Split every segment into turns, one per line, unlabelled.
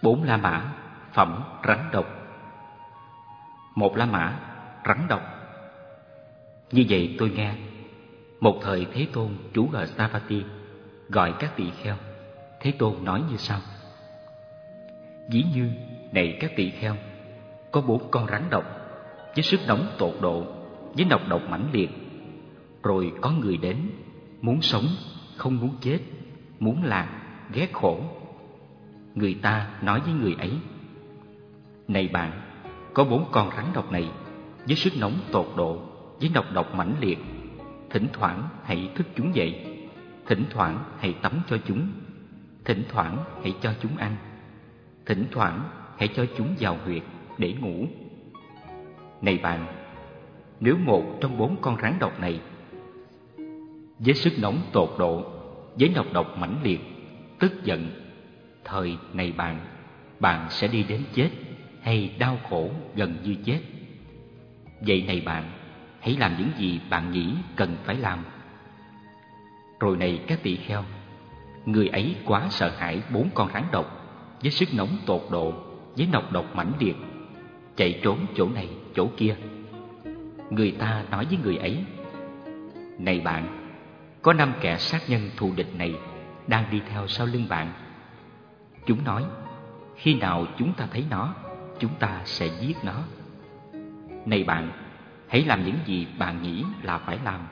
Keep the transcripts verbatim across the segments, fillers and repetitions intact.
Bốn La Mã phẩm rắn độc. Một La Mã rắn độc. Như vậy tôi nghe, một thời Thế Tôn trú ở Savatthi, gọi các tỳ kheo. Thế Tôn nói như sau: ví như này các tỳ kheo, có bốn con rắn độc với sức nóng tột độ, với nọc độc mãnh liệt. Rồi có người đến, muốn sống, không muốn chết, muốn lạc, ghét khổ. Người ta nói với người ấy: này bạn, có bốn con rắn độc này với sức nóng tột độ, với nọc độc mãnh liệt. Thỉnh thoảng hãy thức chúng dậy, thỉnh thoảng hãy tắm cho chúng, thỉnh thoảng hãy cho chúng ăn, thỉnh thoảng hãy cho chúng vào huyệt để ngủ. Này bạn, nếu một trong bốn con rắn độc này với sức nóng tột độ, với nọc độc mãnh liệt, tức giận, thời này bạn, bạn sẽ đi đến chết hay đau khổ gần như chết. Vậy này bạn, hãy làm những gì bạn nghĩ cần phải làm. Rồi này các tỳ kheo, người ấy quá sợ hãi bốn con rắn độc với sức nóng tột độ, với nọc độc mãnh liệt, chạy trốn chỗ này chỗ kia. Người ta nói với người ấy: này bạn, có năm kẻ sát nhân thù địch này đang đi theo sau lưng bạn. Chúng nói: khi nào chúng ta thấy nó, chúng ta sẽ giết nó. Này bạn, hãy làm những gì bạn nghĩ là phải làm.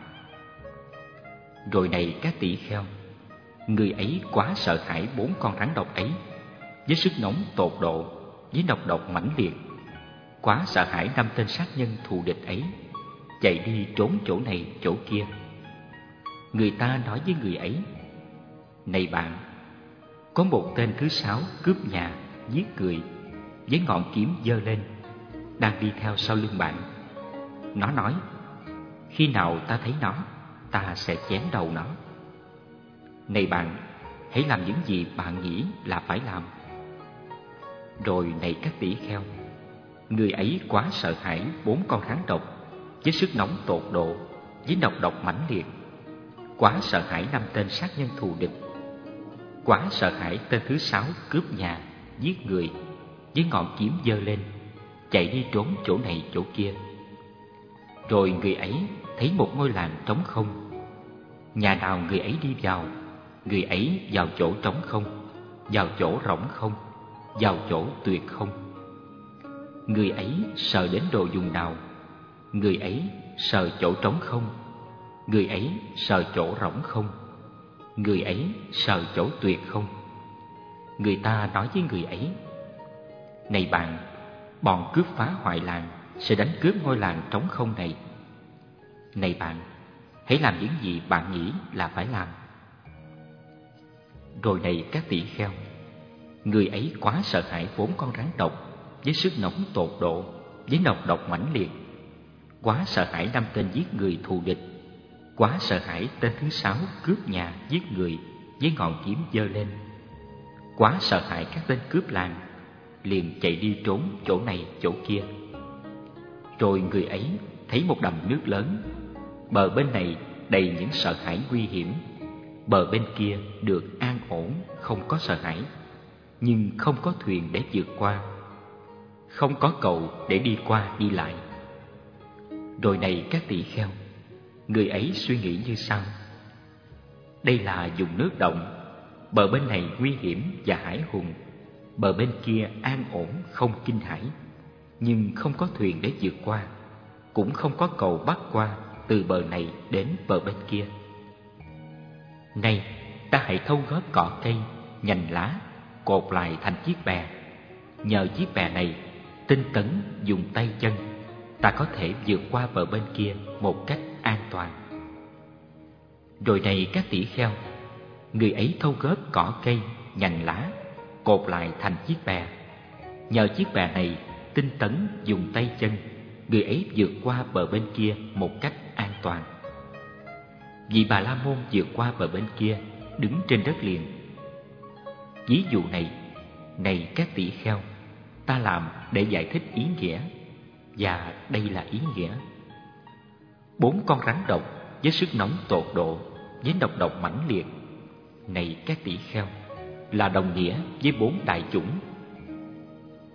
Rồi này các tỳ kheo, người ấy quá sợ hãi bốn con rắn độc ấy với sức nóng tột độ, với nọc độc mãnh liệt, quá sợ hãi năm tên sát nhân thù địch ấy, chạy đi trốn chỗ này chỗ kia. Người ta nói với người ấy: này bạn, có một tên thứ sáu cướp nhà, giết người, với ngọn kiếm giơ lên, đang đi theo sau lưng bạn. Nó nói: khi nào ta thấy nó, ta sẽ chém đầu nó. Này bạn, hãy làm những gì bạn nghĩ là phải làm. Rồi này các tỳ kheo, người ấy quá sợ hãi bốn con rắn độc với sức nóng tột độ, với nọc độc mãnh liệt, quá sợ hãi năm tên sát nhân thù địch, quá sợ hãi tên thứ sáu cướp nhà, giết người, với ngọn kiếm giơ lên, chạy đi trốn chỗ này chỗ kia. Rồi người ấy thấy một ngôi làng trống không. Nhà nào người ấy đi vào, người ấy vào chỗ trống không, vào chỗ rỗng không, vào chỗ tuyệt không. Người ấy sờ đến đồ dùng nào, người ấy sờ chỗ trống không, người ấy sờ chỗ rỗng không, người ấy sờ chỗ tuyệt không. Người ta nói với người ấy: này bạn, bọn cướp phá hoại làng sẽ đánh cướp ngôi làng trống không này. Này bạn, hãy làm những gì bạn nghĩ là phải làm. Rồi này các tỳ kheo, người ấy quá sợ hãi bốn con rắn độc với sức nóng tột độ, với nọc độc mãnh liệt, quá sợ hãi năm tên giết người thù địch, quá sợ hãi tên thứ sáu cướp nhà, giết người, với ngọn kiếm giơ lên, quá sợ hãi các tên cướp làng, liền chạy đi trốn chỗ này chỗ kia. Rồi người ấy thấy một đầm nước lớn, bờ bên này đầy những sợ hãi nguy hiểm, bờ bên kia được an ổn, không có sợ hãi, nhưng không có thuyền để vượt qua, không có cầu để đi qua đi lại. Rồi này các tỳ kheo, người ấy suy nghĩ như sau: đây là vùng nước động, bờ bên này nguy hiểm và hải hùng, bờ bên kia an ổn không kinh hãi, nhưng không có thuyền để vượt qua, cũng không có cầu bắc qua từ bờ này đến bờ bên kia. Này, ta hãy thâu góp cỏ cây, nhành lá, cột lại thành chiếc bè. Nhờ chiếc bè này, tinh tấn dùng tay chân, ta có thể vượt qua bờ bên kia một cách an toàn. Rồi này các tỳ kheo, người ấy thâu góp cỏ cây, nhành lá, cột lại thành chiếc bè. Nhờ chiếc bè này, tinh tấn dùng tay chân, người ấy vượt qua bờ bên kia một cách an toàn. Vị Bà La Môn vượt qua bờ bên kia, đứng trên đất liền. Ví dụ này, này các tỳ kheo, ta làm để giải thích ý nghĩa, và đây là ý nghĩa. Bốn con rắn độc với sức nóng tột độ, với nọc độc mãnh liệt, này các tỳ kheo, là đồng nghĩa với bốn đại chủng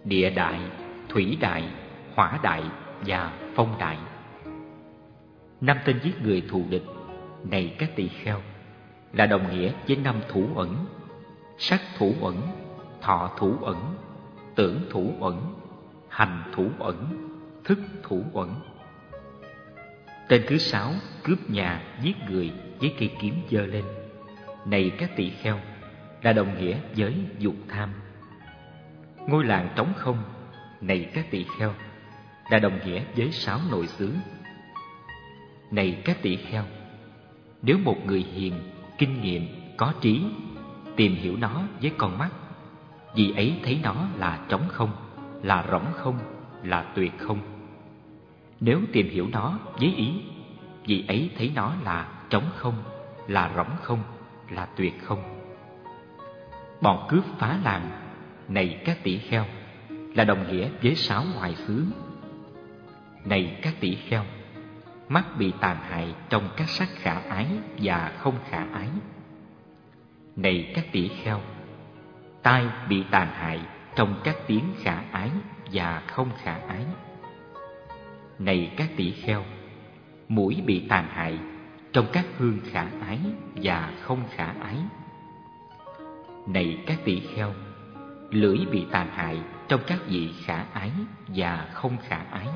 địa đại, thủy đại, hỏa đại và phong đại. Năm tên giết người thù địch này các tỳ kheo là đồng nghĩa với năm thủ ẩn: sắc thủ ẩn, thọ thủ ẩn, tưởng thủ ẩn, hành thủ ẩn, thức thủ ẩn. Tên thứ sáu cướp nhà giết người với cây kiếm giơ lên này các tỳ kheo là đồng nghĩa với dục tham. Ngôi làng trống không này các tỳ kheo là đồng nghĩa với sáu nội xứ. Này các tỳ kheo, nếu một người hiền, kinh nghiệm, có trí tìm hiểu nó với con mắt, vì ấy thấy nó là trống không, là rỗng không, là tuyệt không. Nếu tìm hiểu nó với ý, vì ấy thấy nó là trống không, là rỗng không, là tuyệt không. Bọn cướp phá làng này các tỷ kheo là đồng nghĩa với sáu ngoại xứ. Này các tỷ kheo, mắt bị tàn hại trong các sắc khả ái và không khả ái. Này các tỷ kheo, tai bị tàn hại trong các tiếng khả ái và không khả ái. Này các tỷ kheo, mũi bị tàn hại trong các hương khả ái và không khả ái. Này các tỷ kheo, lưỡi bị tàn hại trong các vị khả ái và không khả ái.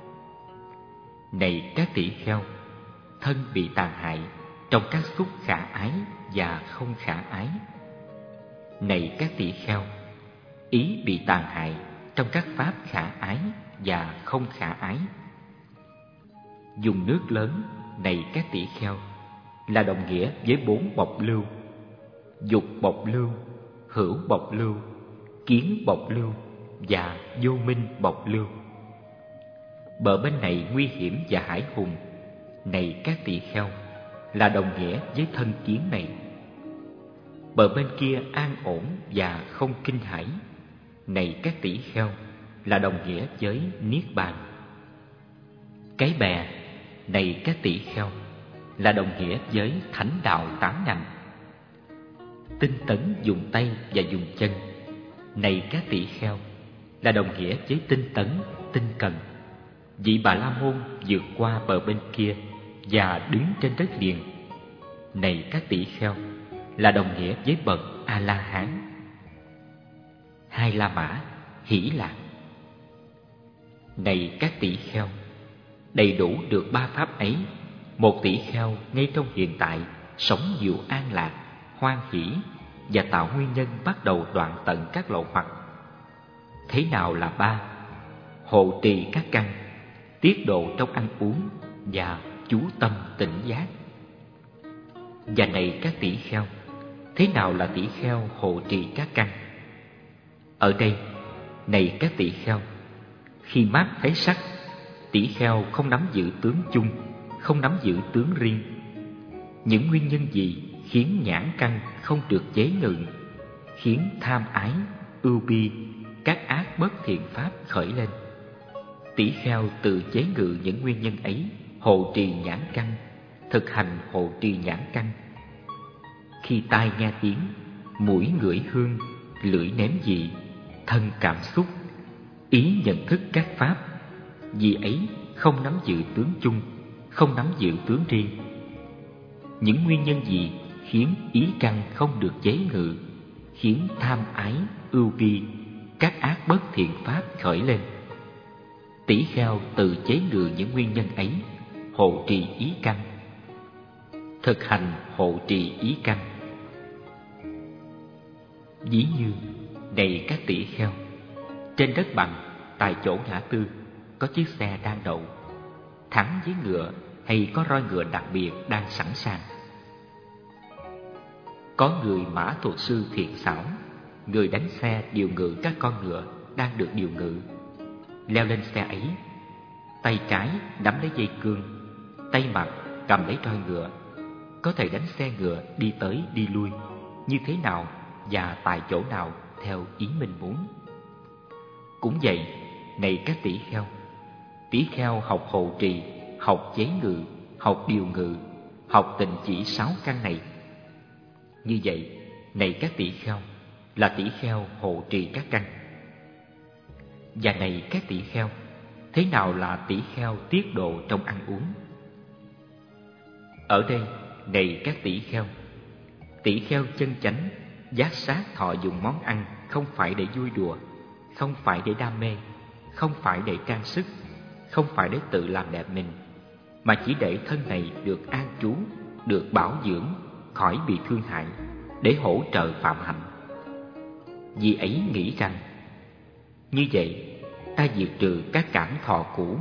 Này các tỷ kheo, thân bị tàn hại trong các xúc khả ái và không khả ái. Này các tỷ kheo, ý bị tàn hại trong các pháp khả ái và không khả ái. Dùng nước lớn này các tỷ kheo là đồng nghĩa với bốn bộc lưu: dục bộc lưu, hữu bộc lưu, kiến bộc lưu và vô minh bộc lưu. Bờ bên này nguy hiểm và hải hùng này các tỳ kheo là đồng nghĩa với thân kiến này. Bờ bên kia an ổn và không kinh hãi này các tỳ kheo là đồng nghĩa với niết bàn. Cái bè này các tỳ kheo là đồng nghĩa với thánh đạo tám ngành. Tinh tấn dùng tay và dùng chân này các tỳ kheo là đồng nghĩa với tinh tấn, tinh cần. Vị Bà La Môn vượt qua bờ bên kia và đứng trên đất liền này các tỳ kheo là đồng nghĩa với bậc A La Hán. Hai La Mã hỷ lạc này các tỳ kheo, đầy đủ được ba pháp ấy, một tỳ kheo ngay trong hiện tại sống nhiều an lạc, hoan hỷ và tạo nguyên nhân bắt đầu đoạn tận các lậu hoặc. Thế nào là ba? Hộ trì các căn, tiết độ trong ăn uống và chú tâm tỉnh giác. Và này các tỷ kheo, thế nào là tỷ kheo hộ trì các căn? Ở đây, này các tỷ kheo, khi mắt thấy sắc, tỷ kheo không nắm giữ tướng chung, không nắm giữ tướng riêng. Những nguyên nhân gì khiến nhãn căn không được chế ngự, khiến tham ái, ưu bi, các ác bất thiện pháp khởi lên? Tỷ kheo tự chế ngự những nguyên nhân ấy, hộ trì nhãn căn, thực hành hộ trì nhãn căn. Khi tai nghe tiếng, mũi ngửi hương, lưỡi nếm vị, thân cảm xúc, ý nhận thức các pháp, vì ấy không nắm giữ tướng chung, không nắm giữ tướng riêng. Những nguyên nhân gì khiến ý căn không được chế ngự, khiến tham ái, ưu bi, các ác bất thiện pháp khởi lên? Tỷ kheo tự chế ngự những nguyên nhân ấy, hộ trì ý căn. Thực hành hộ trì ý căn. Ví như, này các tỷ kheo, trên đất bằng, tại chỗ ngã tư, có chiếc xe đang đậu, thắng với ngựa hay có roi ngựa đặc biệt đang sẵn sàng. Có người mã thuật sư thiện xảo, người đánh xe điều ngự các con ngựa đang được điều ngự. Leo lên xe ấy, tay trái nắm lấy dây cương, tay mặt cầm lấy roi ngựa, có thể đánh xe ngựa đi tới đi lui như thế nào và tại chỗ nào theo ý mình muốn. Cũng vậy, này các tỷ kheo, tỷ kheo học hộ trì, học chế ngự, học điều ngự, học tịnh chỉ sáu căn này. Như vậy, này các tỷ kheo, là tỷ kheo hộ trì các căn. Và này các tỷ kheo, thế nào là tỷ kheo tiết độ trong ăn uống? Ở đây, này các tỷ kheo, tỷ kheo chân chánh giác sát thọ dụng món ăn không phải để vui đùa, không phải để đam mê, không phải để trang sức, không phải để tự làm đẹp mình, mà chỉ để thân này được an trú, được bảo dưỡng, khỏi bị thương hại, để hỗ trợ phạm hạnh. Vì ấy nghĩ rằng, như vậy ta diệt trừ các cảm thọ cũ,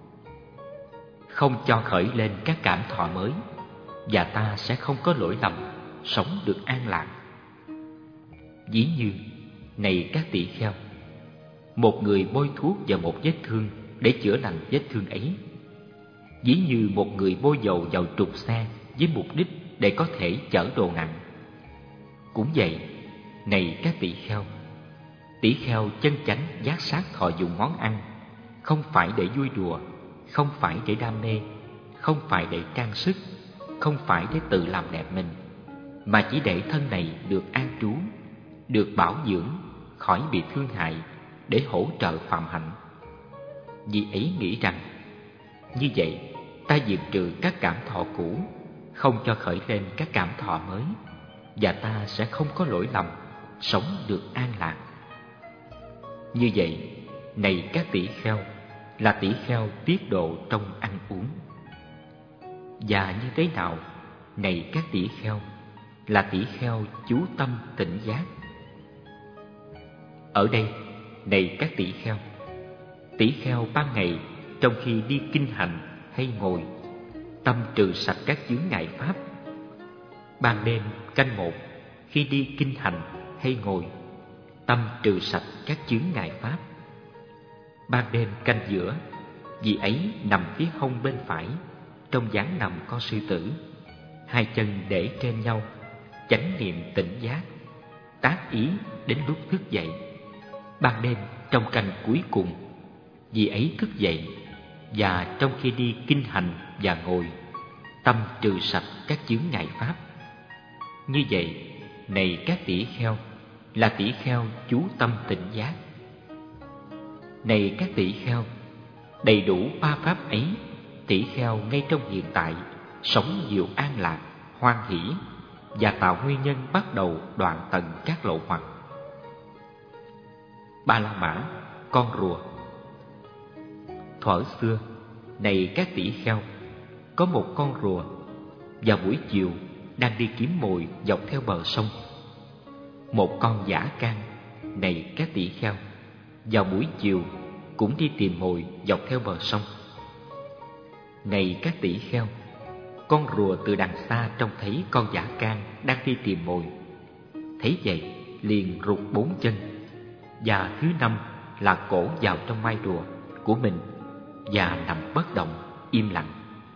không cho khởi lên các cảm thọ mới, và ta sẽ không có lỗi lầm, sống được an lạc. Ví như, này các tỷ kheo, một người bôi thuốc vào một vết thương để chữa lành vết thương ấy. Ví như một người bôi dầu vào trục xe với mục đích để có thể chở đồ nặng. Cũng vậy, này các tỷ kheo, tỷ kheo chân chánh giác sát thọ dụng món ăn không phải để vui đùa, không phải để đam mê, không phải để trang sức, không phải để tự làm đẹp mình, mà chỉ để thân này được an trú, được bảo dưỡng, khỏi bị thương hại, để hỗ trợ phạm hạnh. Vì ấy nghĩ rằng, như vậy ta diệt trừ các cảm thọ cũ, không cho khởi lên các cảm thọ mới, và ta sẽ không có lỗi lầm, sống được an lạc. Như vậy, này các tỷ kheo, là tỷ kheo tiết độ trong ăn uống. Và như thế nào, này các tỷ kheo, là tỷ kheo chú tâm tỉnh giác. Ở đây, này các tỷ kheo, tỷ kheo ban ngày trong khi đi kinh hành hay ngồi, tâm trừ sạch các chướng ngại pháp. Ban đêm canh một, khi đi kinh hành hay ngồi, tâm trừ sạch các chướng ngại pháp. Ban đêm canh giữa, vì ấy nằm phía hông bên phải, trong dáng nằm con sư tử, hai chân để trên nhau, chánh niệm tỉnh giác, tác ý đến lúc thức dậy. Ban đêm trong canh cuối cùng, vì ấy thức dậy, và trong khi đi kinh hành và ngồi, tâm trừ sạch các chướng ngại pháp. Như vậy, này các tỷ kheo, là tỷ kheo chú tâm tỉnh giác. Này các tỷ kheo, đầy đủ ba pháp ấy, tỷ kheo ngay trong hiện tại sống nhiều an lạc, hoan hỷ, và tạo nguyên nhân bắt đầu đoạn tận các lậu hoặc. Ba La Mã, con rùa. Thuở xưa, này các tỷ kheo, có một con rùa vào buổi chiều đang đi kiếm mồi dọc theo bờ sông. Một con dã can, này các tỷ kheo, vào buổi chiều cũng đi tìm mồi dọc theo bờ sông. Này các tỷ kheo, con rùa từ đằng xa trông thấy con dã can đang đi tìm mồi, thấy vậy liền rụt bốn chân, và thứ năm là cổ vào trong mai rùa của mình và nằm bất động, im lặng.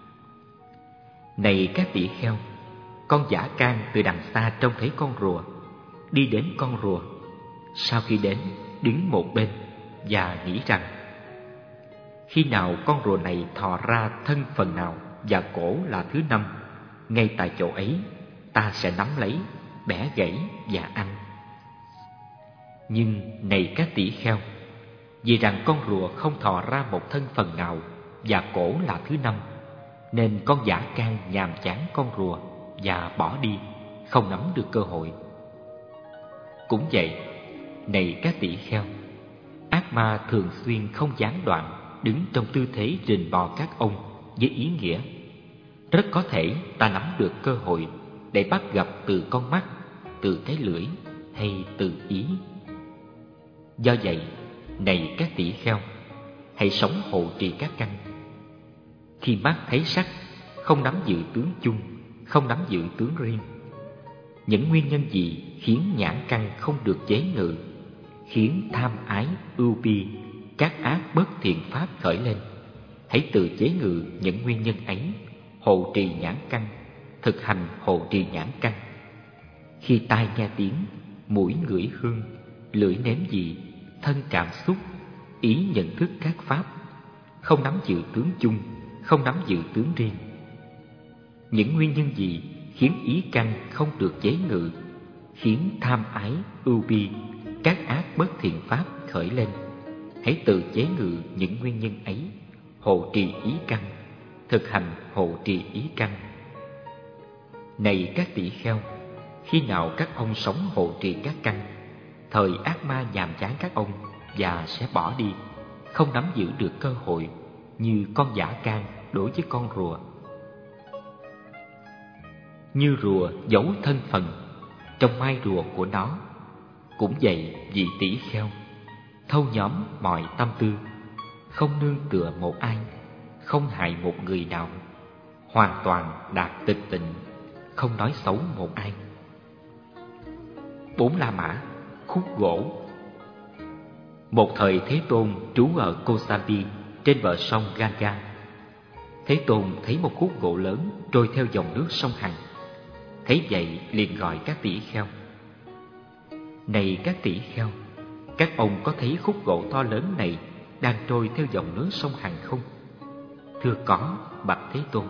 Này các tỷ kheo, con dã can từ đằng xa trông thấy con rùa, đi đến con rùa, sau khi đến đứng một bên và nghĩ rằng, khi nào con rùa này thò ra thân phần nào và cổ là thứ năm, ngay tại chỗ ấy ta sẽ nắm lấy, bẻ gãy và ăn. Nhưng này các tỷ kheo, vì rằng con rùa không thò ra một thân phần nào và cổ là thứ năm, nên con dã can nhàm chán con rùa và bỏ đi, không nắm được cơ hội. Cũng vậy, này các tỷ kheo, ác ma thường xuyên không gián đoạn đứng trong tư thế rình bò các ông với ý nghĩa, rất có thể ta nắm được cơ hội để bắt gặp từ con mắt, từ cái lưỡi hay từ ý. Do vậy, này các tỷ kheo, hãy sống hộ trì các căn. Khi mắt thấy sắc, không nắm giữ tướng chung, không nắm giữ tướng riêng. Những nguyên nhân gì khiến nhãn căn không được chế ngự, khiến tham ái, ưu bi, các ác bất thiện pháp khởi lên? Hãy tự chế ngự những nguyên nhân ấy, hộ trì nhãn căn, thực hành hộ trì nhãn căn. Khi tai nghe tiếng, mũi ngửi hương, lưỡi nếm vị, thân cảm xúc, ý nhận thức các pháp, không nắm giữ tướng chung, không nắm giữ tướng riêng. Những nguyên nhân gì khiến ý căn không được chế ngự, khiến tham ái, ưu bi, các ác bất thiện pháp khởi lên? hãy tự chế ngự những nguyên nhân ấy, hộ trì ý căn, thực hành hộ trì ý căn. Này các tỷ kheo, khi nào các ông sống hộ trì các căn, thời ác ma nhàm chán các ông và sẽ bỏ đi, không nắm giữ được cơ hội, như con dã can đối với con rùa. Như rùa giấu thân phận trong mai rùa của nó, cũng vậy vị tỷ kheo, thâu nhóm mọi tâm tư, không nương tựa một ai, không hại một người nào, hoàn toàn đạt tịch tịnh, không nói xấu một ai. Bốn La Mã, khúc gỗ. Một thời Thế Tôn trú ở Kosambi trên bờ sông Ganga. Thế Tôn thấy một khúc gỗ lớn trôi theo dòng nước sông Hằng. Thấy vậy liền gọi các tỷ kheo: Này các tỷ kheo, các ông có thấy khúc gỗ to lớn này đang trôi theo dòng nước sông Hằng không? Thưa có, bạch Thế Tôn.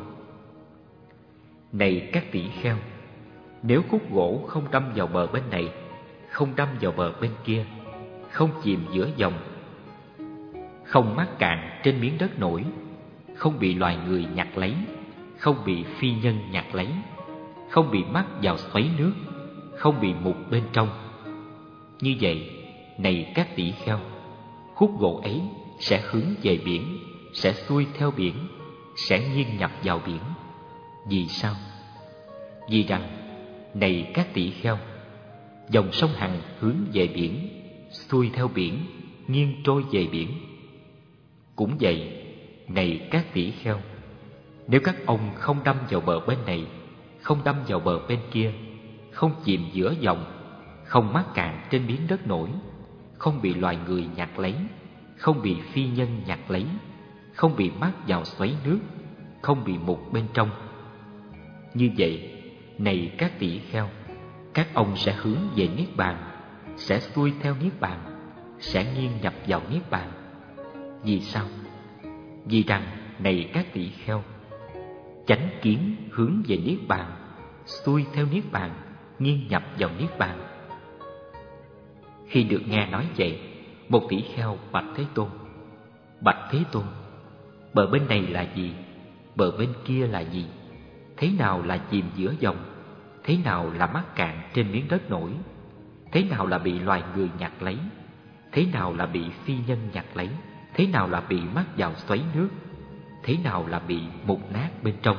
Này các tỷ kheo, nếu khúc gỗ không đâm vào bờ bên này, không đâm vào bờ bên kia, không chìm giữa dòng, không mắc cạn trên miếng đất nổi, không bị loài người nhặt lấy, không bị phi nhân nhặt lấy, không bị mắc vào xoáy nước, không bị mục bên trong, như vậy, này các tỷ kheo, khúc gỗ ấy sẽ hướng về biển, sẽ xuôi theo biển, sẽ nghiêng nhập vào biển. Vì sao? Vì rằng, này các tỷ kheo, dòng sông Hằng hướng về biển, xuôi theo biển, nghiêng trôi về biển. Cũng vậy, này các tỷ kheo, nếu các ông không đâm vào bờ bên này, không đâm vào bờ bên kia, không chìm giữa dòng, không mắc cạn trên miếng đất nổi, không bị loài người nhặt lấy, không bị phi nhân nhặt lấy, không bị mắc vào xoáy nước, không bị mục bên trong. Như vậy, này các tỷ kheo, các ông sẽ hướng về Niết Bàn, sẽ xuôi theo Niết Bàn, sẽ nghiêng nhập vào Niết Bàn. Vì sao? Vì rằng, này các tỷ kheo, chánh kiến hướng về Niết Bàn, xuôi theo Niết Bàn, nghiêng nhập vào Niết Bàn. Khi được nghe nói vậy, một tỷ kheo bạch Thế Tôn: Bạch Thế Tôn, bờ bên này là gì? Bờ bên kia là gì? Thế nào là chìm giữa dòng? Thế nào là mắc cạn trên miếng đất nổi? Thế nào là bị loài người nhặt lấy? Thế nào là bị phi nhân nhặt lấy? Thế nào là bị mắc vào xoáy nước? Thế nào là bị mục nát bên trong?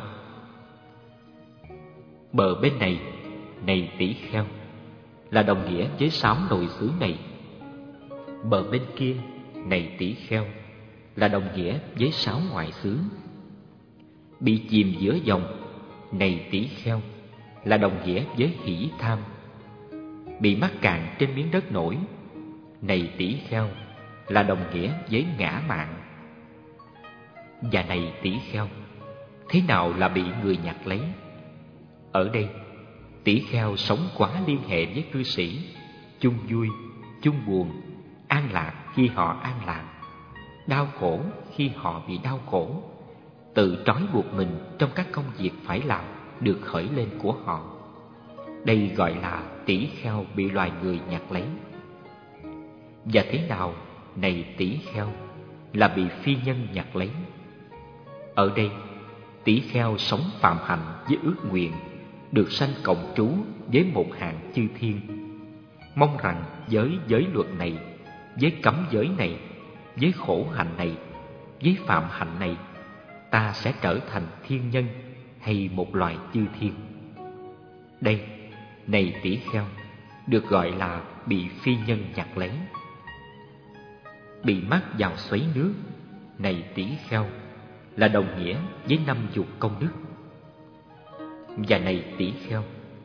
Bờ bên này, này tỷ kheo, là đồng nghĩa với sáu nội xứ này. Bờ bên kia, này tỷ kheo, là đồng nghĩa với sáu ngoại xứ. Bị chìm giữa dòng, này tỷ kheo, là đồng nghĩa với hỷ tham. Bị mắc cạn trên miếng đất nổi, này tỷ kheo, là đồng nghĩa với ngã mạn. Và này tỷ kheo, thế nào là bị người nhặt lấy? Ở đây, tỷ kheo sống quá liên hệ với cư sĩ, chung vui, chung buồn, an lạc khi họ an lạc, đau khổ khi họ bị đau khổ, tự trói buộc mình trong các công việc phải làm được khởi lên của họ. Đây gọi là tỷ kheo bị loài người nhặt lấy. Và thế nào, này tỷ kheo, là bị phi nhân nhặt lấy? Ở đây, tỷ kheo sống phạm hạnh với ước nguyện được sanh cộng trú với một hạng chư thiên, mong rằng với giới luật này, với cấm giới này, với khổ hạnh này, với phạm hạnh này, ta sẽ trở thành thiên nhân hay một loài chư thiên. Đây, này tỷ kheo, được gọi là bị phi nhân nhặt lấy. Bị mắc vào xoáy nước, này tỷ kheo, là đồng nghĩa với năm dục công đức. Và này tỷ kheo,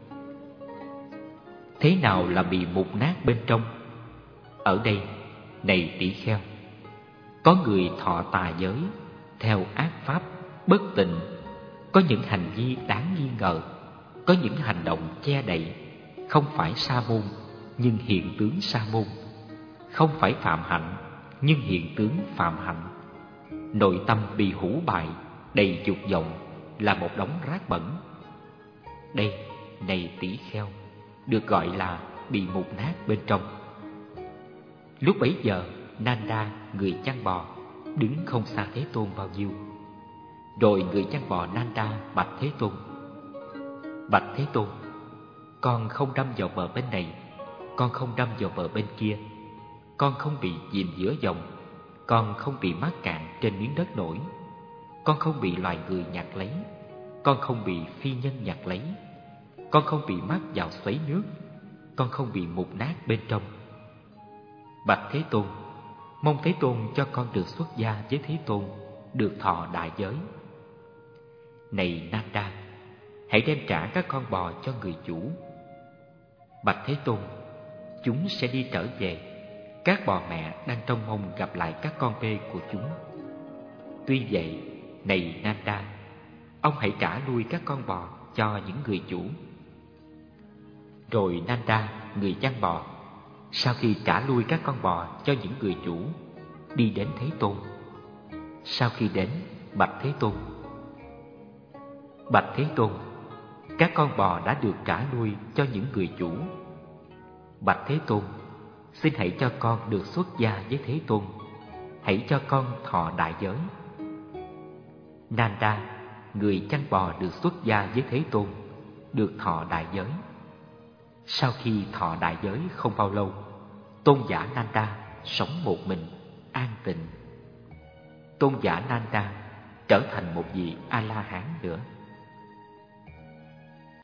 thế nào là bị mục nát bên trong? Ở đây, này tỷ kheo, có người thọ tà giới, theo ác pháp, bất tịnh, có những hành vi đáng nghi ngờ, có những hành động che đậy, không phải sa môn nhưng hiện tướng sa môn, không phải phạm hạnh nhưng hiện tướng phạm hạnh. Nội tâm bị hủ bại, đầy dục vọng, là một đống rác bẩn. Đây, này tỷ kheo, được gọi là bị mục nát bên trong. Lúc bấy giờ, Nanda, người chăn bò, đứng không xa Thế Tôn bao nhiêu. Rồi người chăn bò Nanda bạch Thế Tôn: Bạch Thế Tôn, con không đâm vào bờ bên này, con không đâm vào bờ bên kia, con không bị chìm giữa dòng, con không bị mắc cạn trên miếng đất nổi, con không bị loài người nhặt lấy, con không bị phi nhân nhặt lấy, con không bị mắc vào xoáy nước, con không bị mục nát bên trong. Bạch Thế Tôn, mong Thế Tôn cho con được xuất gia với Thế Tôn, được thọ đại giới. Này Nanda, hãy đem trả các con bò cho người chủ. Bạch Thế Tôn, chúng sẽ đi trở về. Các bò mẹ đang trông mong gặp lại các con bê của chúng. Tuy vậy, này Nanda, ông hãy trả lui các con bò cho những người chủ. Rồi Nanda, người chăn bò, sau khi trả lui các con bò cho những người chủ, đi đến Thế Tôn. Sau khi đến, bạch Thế Tôn: Bạch Thế Tôn, các con bò đã được trả lui cho những người chủ. Bạch Thế Tôn, xin hãy cho con được xuất gia với Thế Tôn, hãy cho con thọ đại giới. Nanda, người chăn bò, được xuất gia với Thế Tôn, được thọ đại giới. Sau khi thọ đại giới không bao lâu, tôn giả Nanda sống một mình, an tịnh. Tôn giả Nanda trở thành một vị A-la-hán nữa.